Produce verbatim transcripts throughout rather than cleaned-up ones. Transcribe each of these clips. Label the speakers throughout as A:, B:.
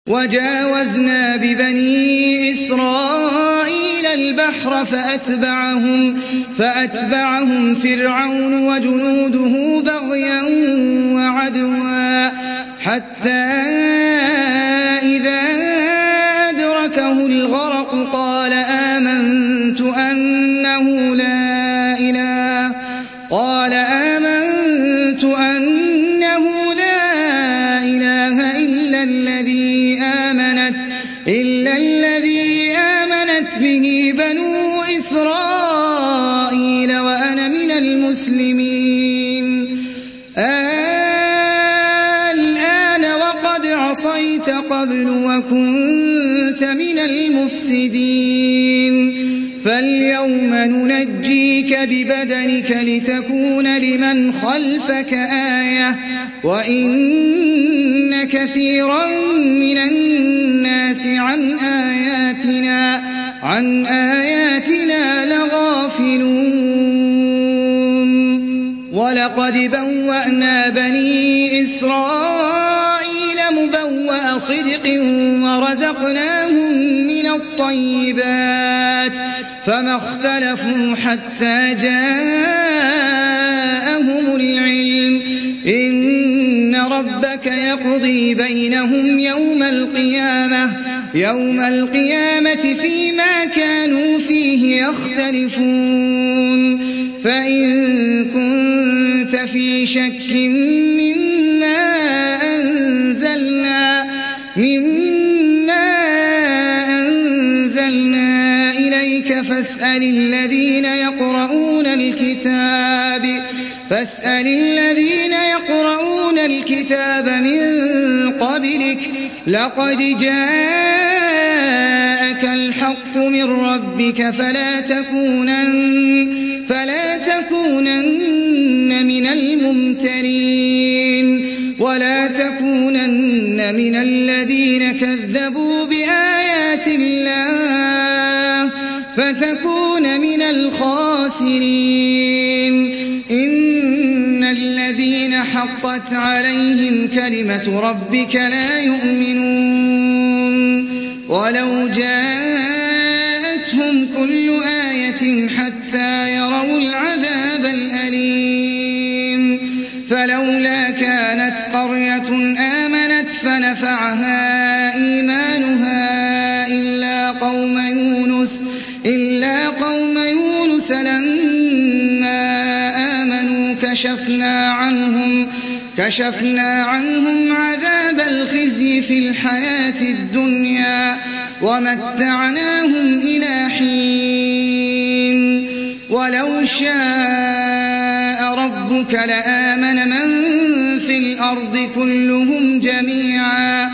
A: وجاوزنا ببني إسرائيل البحر فأتبعهم, فأتبعهم فرعون وجنوده بغيا وعدوا حتى إذا أدركه الغرق قال آمنت أنه لا إله قال آمنت أنه لا إله إلا الذي آمنت إلا الذي آمنت به بنو إسرائيل وأنا من المسلمين. الآن وقد عصيت قبل وكنت من المفسدين فاليوم ننجيك ببدنك لتكون لمن خلفك آية وإن كثيرا من الناس عن آياتنا عن آياتنا لغافلون. ولقد بوأنا بني إسرائيل مبوأ صدق ورزقناهم من الطيبات فما اختلفوا حتى جاءهم العلم إن ربك يقضي بينهم يوم القيامة يوم القيامة فيما كانوا فيه يختلفون. فإن كنت في شك مما أنزلنا مما أنزلنا إليك فاسأل الذين يقرؤون الكتاب فاسأل الذين يقرؤون الكتاب من قبلك لقد جاءك الحق من ربك فلا تكونن فلا تكونن من الممترين ولا تكونن من الذين كذبوا بآيات الله فتكون من الخاسرين. إن الذين حقت عليهم كلمة ربك لا يؤمنون ولو جاءتهم كل آية حتى يروا العذاب الأليم. فلولا كانت قرية آمنت فنفعها إيمانها إلا قوم يونس إلا قوم يونس لما آمنوا كشفنا عنهم كشفنا عنهم عذاب الخزي في الحياة الدنيا ومتعناهم إلى حين. ولو شاء ربك لآمن من في الأرض كلهم جميعا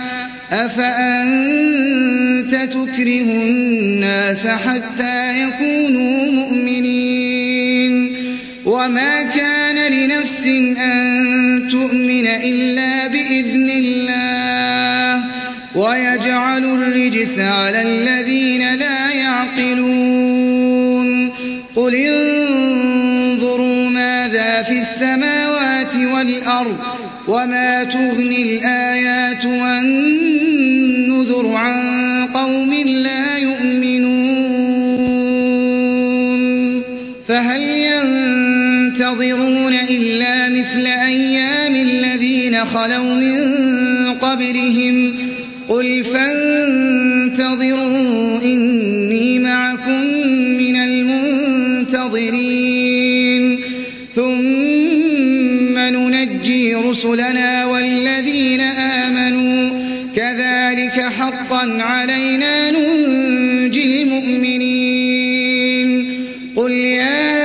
A: أفأنت تكره الناس حتى يكونوا مؤمنين. وما كان لنفس أن تؤمن إلا بإذن الله ويجعل الرجس على الذين لا يعقلون. قل انظروا ماذا في السماوات والأرض وما تغني الآيات والنذر عن قوم لا يؤمنون. فهل ينتظرون إلا مثل أيام الذين خلوا من قبلهم قل فانتظروا إني معكم من المنتظرين ثم ننجي رسلنا والذين آمنوا كذلك حقا علينا ننجي المؤمنين. قل يا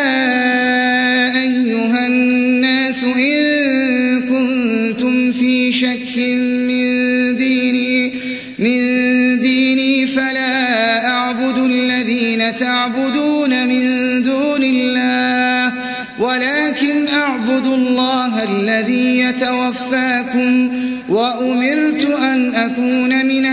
A: أيها الناس إن كنتم في شك من ديني من ديني فلا أعبد الذين تعبدون من دون الله ولكن أعبد الله الذي يتوفاكم وأمرت أن أكون من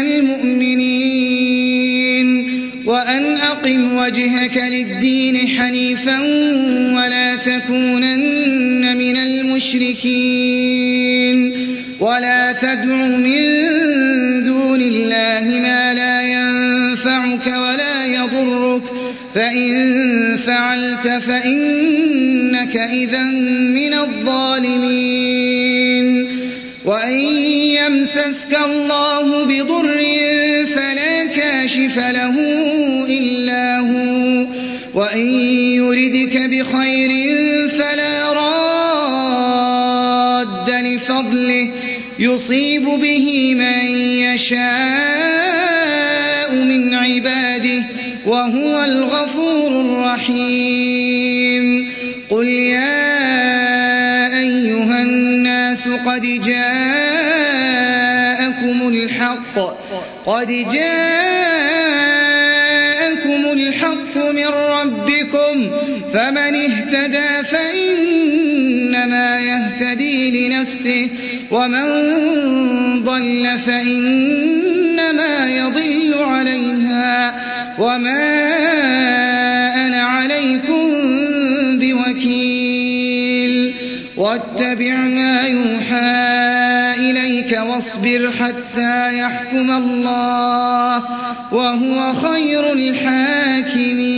A: المؤمنين وأن أقم وجهك للدين حنيفا ولا تكونن من المشركين ولا تدع من دون الله فإن فعلت فإنك إذا من الظالمين وإن يمسسك الله بضر فلا كاشف له إلا هو وإن يردك بخير فلا راد لفضله يصيب به من يشاء من عباده وهو الغفور الرحيم قل يا أيها الناس قد جاءكم الحق قد جاءكم الحق من ربكم فمن اهتدى فإنما يهتدي لنفسه ومن ضل فإنما يضل عليها وما أنا عليكم بوكيل واتبع ما يوحى إليك واصبر حتى يحكم الله وهو خير الحاكمين.